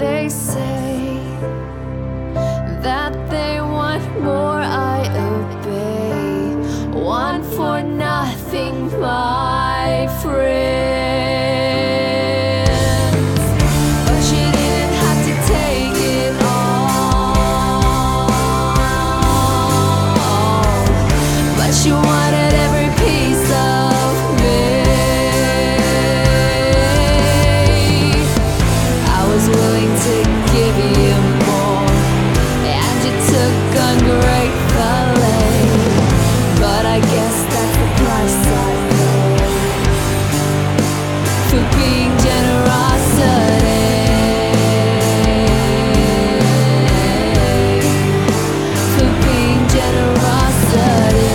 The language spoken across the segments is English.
they say that they want more, I obey. One for nothing, my friends. But you didn't have to take it all, but you wanted every piece of me. I was willing to give you more, and you took ungratefully. But I guess that's the price I pay for being generosity. For being generosity.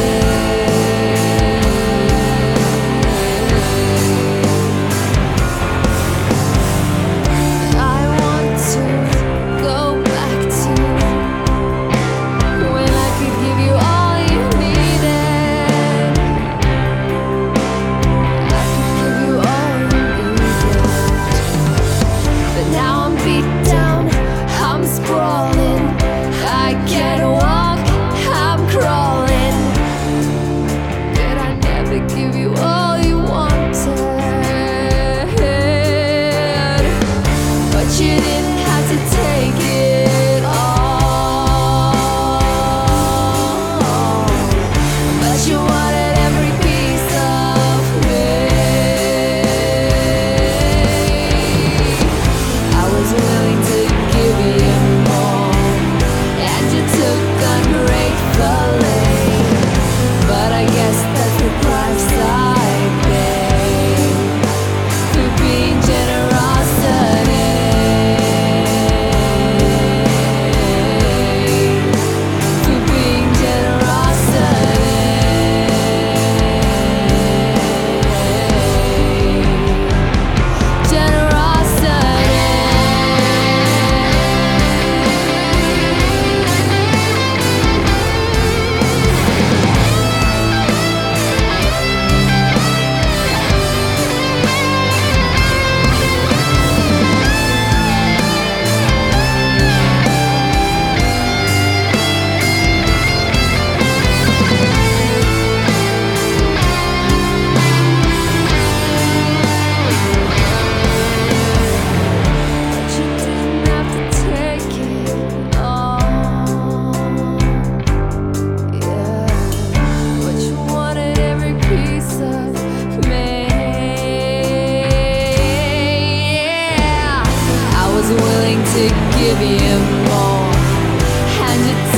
I want to go back to when I could give you all you needed. I could give you all you needed. But now I'm beat down, I'm sprawling, I can't walk, I'm crawling. Did I never give you all you wanted? But you didn't have to take it all, but you wanted every piece of me. I was willing to give you more, and you took ungratefully. But I guess that's the price I pay for being generosity. For being generosity. But you didn't have to take it all, yeah. But you wanted every piece of me, yeah. I was willing to give you more, and you